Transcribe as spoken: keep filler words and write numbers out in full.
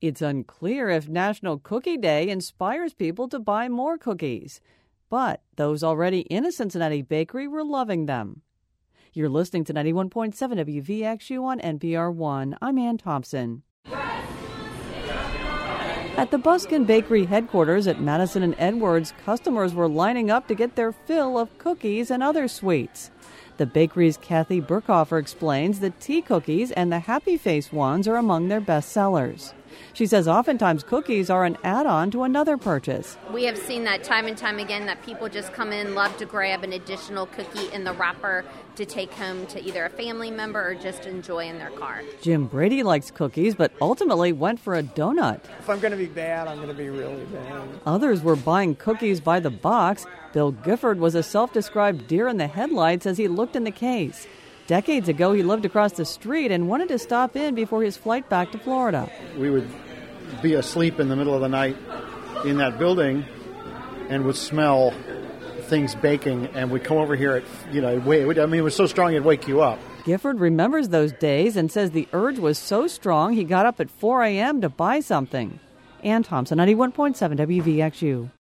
It's unclear if National Cookie Day inspires people to buy more cookies, but those already in a Cincinnati bakery were loving them. You're listening to ninety-one point seven W V X U on N P R one. I'm Ann Thompson. At the Buskin Bakery headquarters at Madison and Edwards, customers were lining up to get their fill of cookies and other sweets. The bakery's Kathy Burkhofer explains that tea cookies and the Happy Face ones are among their best sellers. She says oftentimes cookies are an add-on to another purchase. We have seen that time and time again, that people just come in, love to grab an additional cookie in the wrapper to take home to either a family member or just enjoy in their car. Jim Brady likes cookies, but ultimately went for a donut. If I'm going to be bad, I'm going to be really bad. Others were buying cookies by the box. Bill Gifford was a self-described deer in the headlights as he looked in the case. Decades ago, he lived across the street and wanted to stop in before his flight back to Florida. We would be asleep in the middle of the night in that building and would smell things baking, and we'd come over here at, you know, wait, I mean, it was so strong it'd wake you up. Gifford remembers those days and says the urge was so strong he got up at four a.m. to buy something. Ann Thompson, ninety-one point seven W V X U.